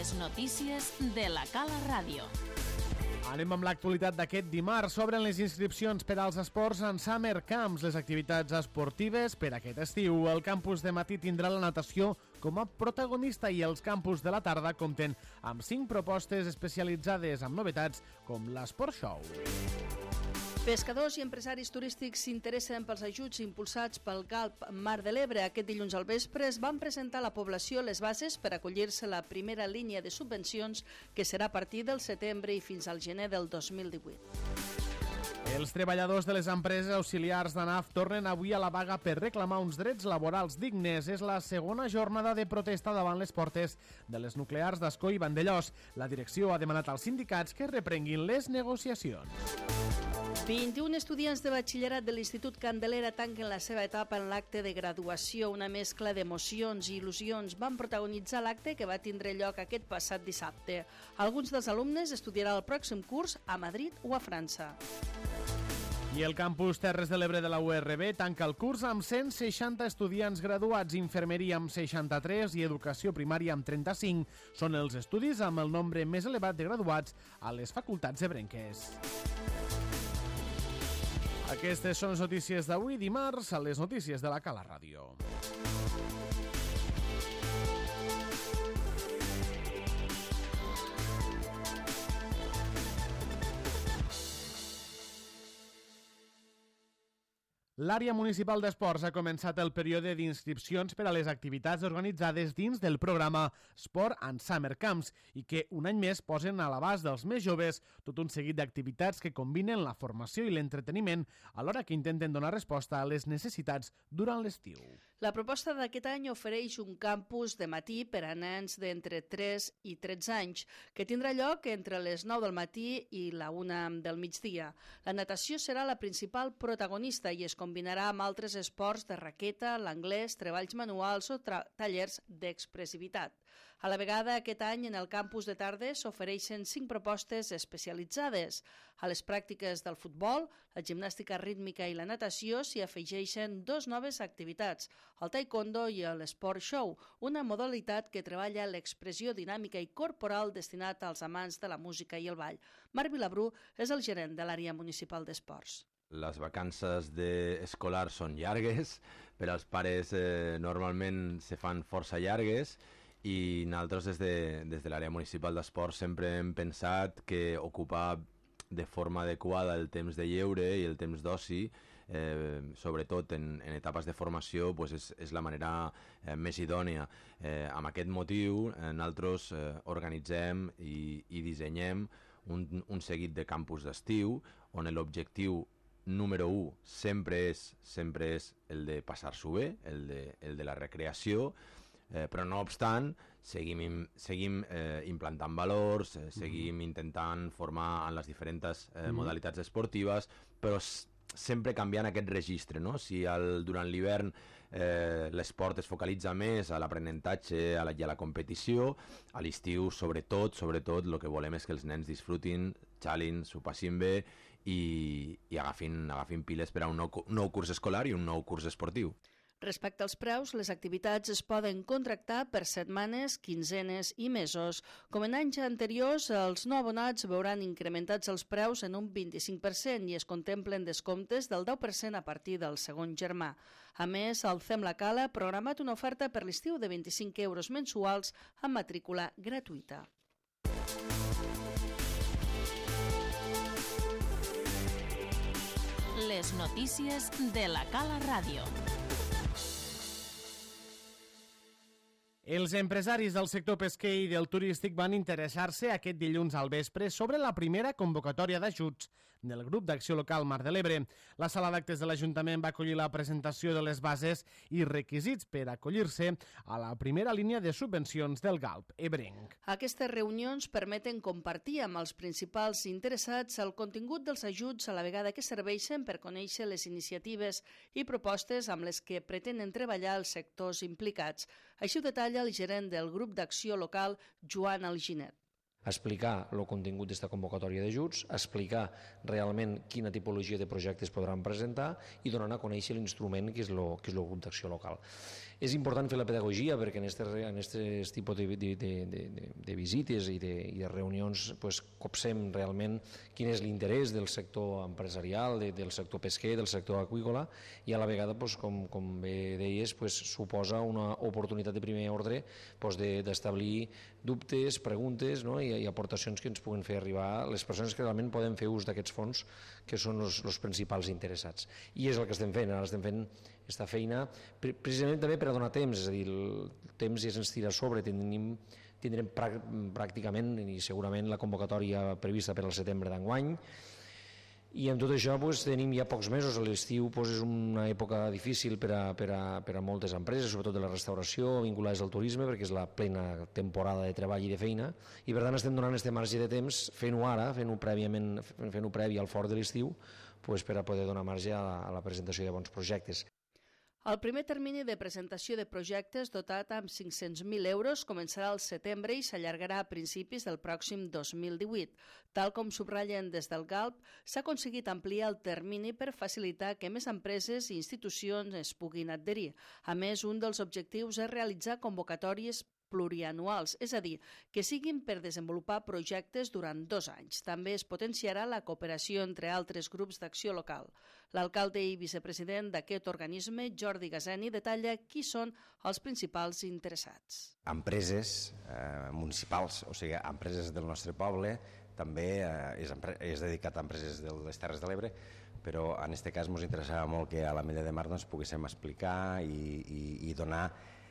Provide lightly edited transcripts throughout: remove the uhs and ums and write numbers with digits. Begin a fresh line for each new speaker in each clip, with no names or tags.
Les notícies de la Cala Ràdio.
Anem amb l'actualitat d'aquest dimarts. S'obren les inscripcions per als esports en Summer Camps, les activitats esportives per aquest estiu. El campus de matí tindrà la natació com a protagonista i els campus de la tarda compten amb 5 propostes especialitzades amb novetats com l'Esport Show.
Pescadors i empresaris turístics s'interessen pels ajuts impulsats pel GALP Mar de l'Ebre. Aquest dilluns al vespre es van presentar a la població les bases per acollir-se a la primera línia de subvencions que serà a partir del setembre i fins al gener del 2018.
Els treballadors de les empreses auxiliars d'ANAF tornen avui a la vaga per reclamar uns drets laborals dignes. És la segona jornada de protesta davant les portes de les nuclears d'Ascó i Vandellòs. La direcció ha demanat als sindicats que reprenguin les negociacions.
21 estudiants de batxillerat de l'Institut Candelera tanquen la seva etapa en l'acte de graduació. Una mescla d'emocions i il·lusions van protagonitzar l'acte que va tindre lloc aquest passat dissabte. Alguns dels alumnes estudiaran el pròxim curs a Madrid o a França.
I el campus Terres de l'Ebre de la URB tanca el curs amb 160 estudiants graduats, infermeria amb 63 i educació primària amb 35. Són els estudis amb el nombre més elevat de graduats a les facultats ebrenques. Aquestes són les notícies d'avui dimarts a les notícies de la Cala Ràdio. L'àrea municipal d'esports ha començat el període d'inscripcions per a les activitats organitzades dins del programa Sport and Summer Camps i que un any més posen a l'abast dels més joves tot un seguit d'activitats que combinen la formació i l'entreteniment alhora que intenten donar resposta a les necessitats durant l'estiu.
La proposta d'aquest any ofereix un campus de matí per a nens d'entre 3 i 13 anys que tindrà lloc entre les 9 del matí i la 1 del migdia. La natació serà la principal protagonista i es combinarà amb altres esports de raqueta, l'anglès, treballs manuals o tallers d'expressivitat. A la vegada, aquest any en el campus de tardes s'ofereixen 5 propostes especialitzades. A les pràctiques del futbol, la gimnàstica rítmica i la natació s'hi afegeixen 2 noves activitats, el taekwondo i l'esport show, una modalitat que treballa l'expressió dinàmica i corporal destinat als amants de la música i el ball. Marc Vilabrú és el gerent de l'àrea municipal d'esports.
Les vacances escolars són llargues, per als pares normalment se fan força llargues i nosaltres des de l'àrea municipal d'esports sempre hem pensat que ocupar de forma adequada el temps de lleure i el temps d'oci, sobretot en etapes de formació, és la manera més idònia. Amb aquest motiu, nosaltres organitzem i dissenyem un seguit de campus d'estiu on l'objectiu número 1 sempre és el de passar-s'ho bé, el de la recreació, però no obstant seguim implantant valors, seguim intentant formar en les diferents modalitats esportives, però sempre canviant aquest registre, no? Si durant l'hivern l'esport es focalitza més a l'aprenentatge i a la competició, a l'estiu sobretot el que volem és que els nens disfrutin, xalin, s'ho passin bé i agafin piles per a un nou curs escolar i un nou curs esportiu.
Respecte als preus, les activitats es poden contractar per setmanes, quinzenes i mesos. Com en anys anteriors, els no abonats veuran incrementats els preus en un 25% i es contemplen descomptes del 10% a partir del segon germà. A més, el Fem la Cala ha programat una oferta per l'estiu de 25 euros mensuals amb matrícula gratuïta.
Les notícies de la Cala Ràdio.
Els empresaris del sector pesquer i del turístic van interessar-se aquest dilluns al vespre sobre la primera convocatòria d'ajuts del grup d'acció local Mar de l'Ebre. La sala d'actes de l'Ajuntament va acollir la presentació de les bases i requisits per acollir-se a la primera línia de subvencions del GALP ebrenc.
Aquestes reunions permeten compartir amb els principals interessats el contingut dels ajuts a la vegada que serveixen per conèixer les iniciatives i propostes amb les que pretenen treballar els sectors implicats. Així ho detalla el gerent del grup d'acció local, Joan Alginet.
explicar el contingut d'aquesta convocatòria d'ajuts, explicar realment quina tipologia de projectes podran presentar i donar a conèixer l'instrument que és el grup d'acció local. És important fer la pedagogia perquè en aquest tipus de visites i de reunions copsem realment quin és l'interès del sector empresarial, del sector pesquer, del sector aqüícola i a la vegada, com bé deies, suposa una oportunitat de primer ordre d'establir dubtes, preguntes i aportacions que ens puguen fer arribar les persones que realment poden fer ús d'aquests fons que són els principals interessats. I és el que estem fent, ara estem fent aquesta feina precisament també per a donar temps, és a dir, el temps ja se'ns tira a sobre, tindrem pràcticament i segurament la convocatòria prevista per al setembre d'enguany i amb tot això tenim ja pocs mesos, l'estiu és una època difícil per a moltes empreses, sobretot de la restauració vinculades al turisme perquè és la plena temporada de treball i de feina i per tant estem donant aquest marge de temps fent-ho ara, fent-ho previ al fort de l'estiu per a poder donar marge a la presentació de bons projectes.
El primer termini de presentació de projectes dotat amb 500.000 euros començarà al setembre i s'allargarà a principis del pròxim 2018. Tal com subratllen des del GALP, s'ha aconseguit ampliar el termini per facilitar que més empreses i institucions es puguin adherir. A més, un dels objectius és realitzar convocatòries plurianuals, és a dir, que siguin per desenvolupar projectes durant 2 anys. També es potenciarà la cooperació entre altres grups d'acció local. L'alcalde i vicepresident d'aquest organisme, Jordi Gaseni, detalla qui són els principals interessats.
Empreses municipals, o sigui, empreses del nostre poble, també és dedicat a empreses de les Terres de l'Ebre, però en aquest cas ens interessava molt que a l'Ametlla de Mar poguéssim explicar i donar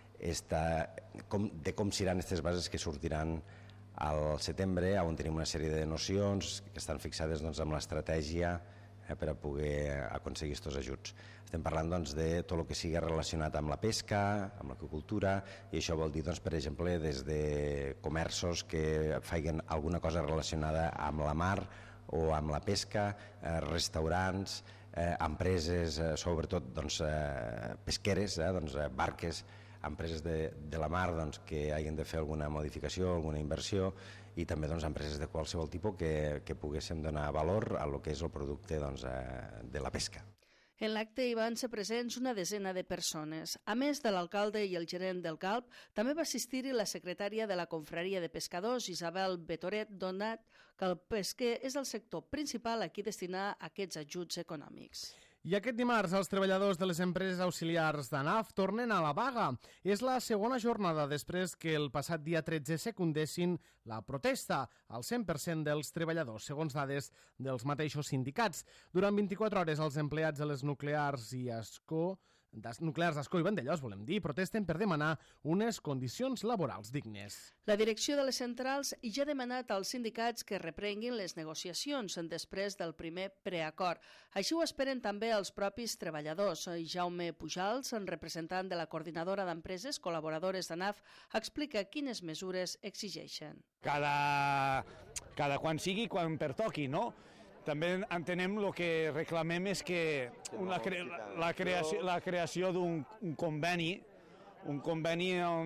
de com seran aquestes bases que sortiran al setembre, on tenim una sèrie de nocions que estan fixades amb l'estratègia per a poder aconseguir aquests ajuts. Estem parlant de tot el que sigui relacionat amb la pesca, amb l'aqüicultura, i això vol dir, per exemple, des de comerços que facin alguna cosa relacionada amb la mar o amb la pesca, restaurants, empreses, sobretot pesqueres, barques, empreses de la mar que hagin de fer alguna modificació, alguna inversió i també empreses de qualsevol tipus que poguéssim donar valor a lo que és el producte de la pesca.
En l'acte hi van ser presents una desena de persones. A més de l'alcalde i el gerent del GALP, també va assistir-hi la secretària de la Confraria de Pescadors, Isabel Betoret, donat que el pesquer és el sector principal a qui destinar aquests ajuts econòmics.
I aquest dimarts els treballadors de les empreses auxiliars d'ANAF tornen a la vaga. És la segona jornada després que el passat dia 13 secundessin la protesta al 100% dels treballadors, segons dades dels mateixos sindicats. Durant 24 hores els empleats de les nuclears d'Ascó i Vandellòs, protesten per demanar unes condicions laborals dignes.
La direcció de les centrals ja ha demanat als sindicats que reprenguin les negociacions després del primer preacord. Així ho esperen també els propis treballadors. Jaume Pujals, representant de la coordinadora d'empreses col·laboradores d'ANAF, explica quines mesures exigeixen.
Cada quan sigui, quan pertoqui, no? També entenem el que reclamem és que la creació d'un conveni on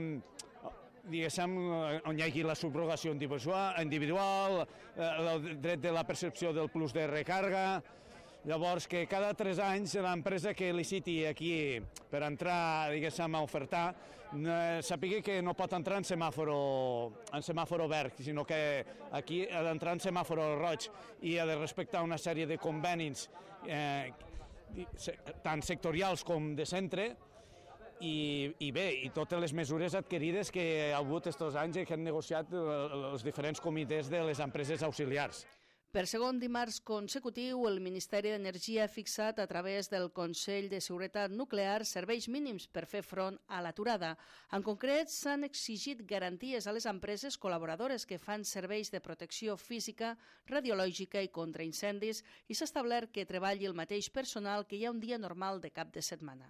hi hagi la subrogació individual, el dret de la percepció del plus de recàrrega. Llavors, que cada 3 anys l'empresa que liciti aquí per entrar, a ofertar, sàpiga que no pot entrar en semàforo verd, sinó que aquí ha d'entrar en semàforo roig i ha de respectar una sèrie de convenis tant sectorials com de centre i bé, i totes les mesures adquirides que ha hagut aquests anys i que han negociat els diferents comitès de les empreses auxiliars.
Per segon dimarts consecutiu, el Ministeri d'Energia ha fixat a través del Consell de Seguretat Nuclear serveis mínims per fer front a l'aturada. En concret, s'han exigit garanties a les empreses col·laboradores que fan serveis de protecció física, radiològica i contra incendis i s'ha establert que treballi el mateix personal que hi ha un dia normal de cap de setmana.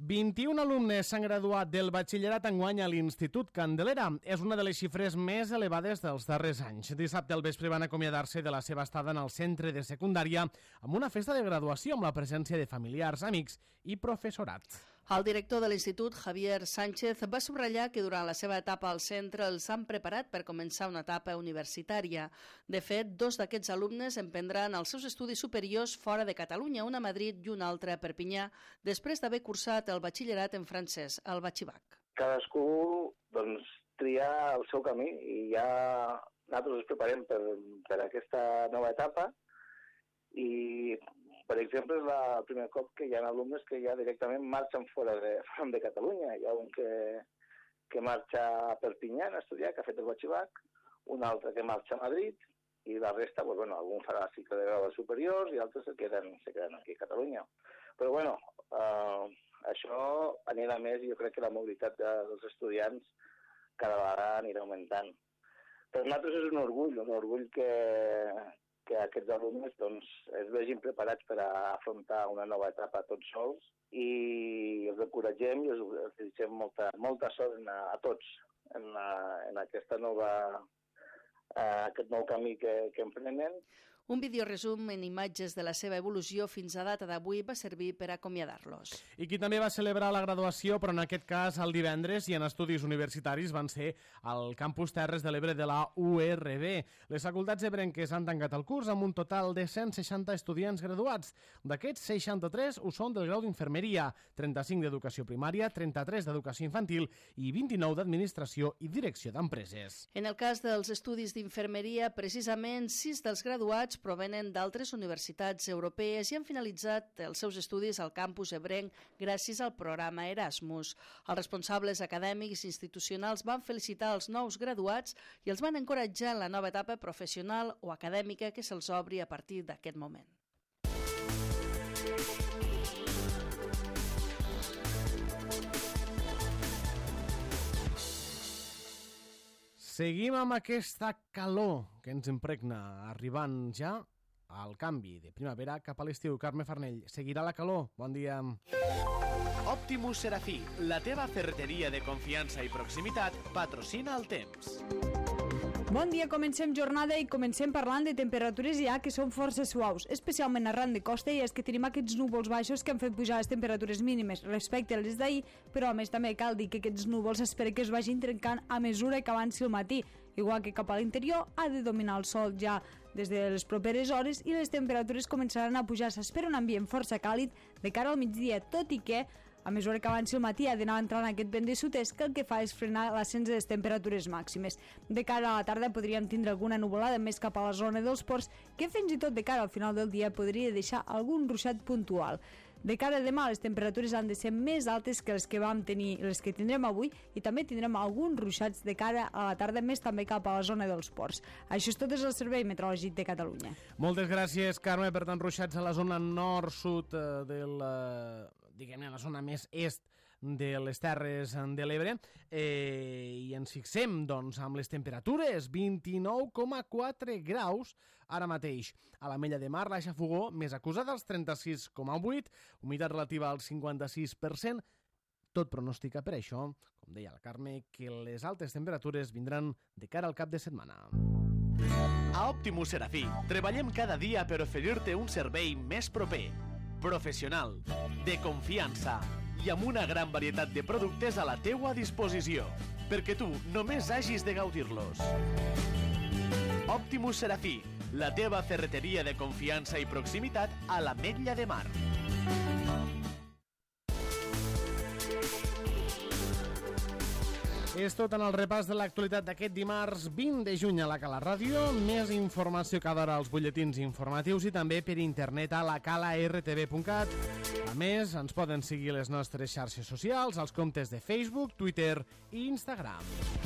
21 alumnes s'han graduat del batxillerat enguany a l'Institut Candelera. És una de les xifres més elevades dels darrers anys. Dissabte al vespre van acomiadar-se de la seva estada en el centre de secundària amb una festa de graduació amb la presència de familiars, amics i professorat.
El director de l'Institut, Javier Sánchez, va subratllar que durant la seva etapa al centre els han preparat per començar una etapa universitària. De fet, 2 d'aquests alumnes emprendran els seus estudis superiors fora de Catalunya, un a Madrid i un altre a Perpinyà, després d'haver cursat el batxillerat en francès, el Batxibac.
Cadascú tria el seu camí i ja nosaltres ens preparem per aquesta nova etapa i, per exemple, és el primer cop que hi ha alumnes que ja directament marxen fora de Catalunya. Hi ha un que marxa a Perpinyà a estudiar, que ha fet el batxibac, un altre que marxa a Madrid i la resta, algun farà cicle de grau superiors i altres se queden aquí a Catalunya. Però, això anirà més i jo crec que la mobilitat dels estudiants cada vegada anirà augmentant. Per nosaltres és un orgull que aquests alumnes es vegin preparats per a afrontar una nova etapa tots sols i els encoratgem i els desitgem molta sort a tots en aquest nou camí que emprenen.
Un videoresum en imatges de la seva evolució fins a data d'avui va servir per acomiadar-los.
I qui també va celebrar la graduació, però en aquest cas el divendres i en estudis universitaris, van ser al Campus Terres de l'Ebre de la URB. Les facultats ebrenques han tancat el curs amb un total de 160 estudiants graduats. D'aquests, 63 ho són del grau d'infermeria, 35 d'educació primària, 33 d'educació infantil i 29 d'administració i direcció d'empreses.
En el cas dels estudis d'infermeria, precisament 6 dels graduats provenen d'altres universitats europees i han finalitzat els seus estudis al campus ebrenc gràcies al programa Erasmus. Els responsables acadèmics i institucionals van felicitar els nous graduats i els van encoratjar en la nova etapa professional o acadèmica que se'ls obri a partir d'aquest moment.
Seguim amb aquesta calor que ens impregna, arribant ja al canvi de primavera cap a l'estiu. Carme Farnell, seguirà la calor? Bon dia.
Optimus Serafí, la teva ferreteria de confiança i proximitat, patrocina el temps.
Bon dia, comencem jornada i comencem parlant de temperatures ja que són força suaus, especialment arran de costa, i és que tenim aquests núvols baixos que han fet pujar les temperatures mínimes respecte a les d'ahir, però a més també cal dir que aquests núvols espera que es vagin trencant a mesura que avanci el matí, igual que cap a l'interior ha de dominar el sol ja des de les properes hores i les temperatures començaran a pujar. S'espera un ambient força càlid de cara al migdia, tot i que a mesura que avanci el matí ha d'anar entrant aquest vent de sud-est que el que fa és frenar l'ascens de les temperatures màximes. De cara a la tarda podríem tindre alguna nuvolada més cap a la zona dels ports que fins i tot de cara al final del dia podria deixar algun ruixat puntual. De cara a demà les temperatures han de ser més altes que les que vam tenir, les que tindrem avui, i també tindrem alguns ruixats de cara a la tarda més també cap a la zona dels ports. Això és tot des del Servei Meteorològic de Catalunya.
Moltes gràcies, Carme. Per tant, ruixats a la zona nord-sud diguem-ne, la zona més est de les Terres de l'Ebre, i ens fixem doncs amb les temperatures, 29,4 graus ara mateix. A l'Ametlla de Mar, la Xafogó, més acusada, als 36,8, humitat relativa al 56%, tot pronostica per això, com deia la Carme, que les altes temperatures vindran de cara al cap de setmana.
A Optimus Serafí treballem cada dia per oferir-te un servei més proper, professional, de confiança i amb una gran varietat de productes a la teua disposició, perquè tu només hagis de gaudir-los. Optimus Serafí, la teva ferreteria de confiança i proximitat a l'Ametlla de Mar.
És tot en el repàs de l'actualitat d'aquest dimarts 20 de juny a la Cala Ràdio. Més informació cada hora als butlletins informatius i també per internet a lacalartv.cat. A més, ens poden seguir les nostres xarxes socials, als comptes de Facebook, Twitter i Instagram.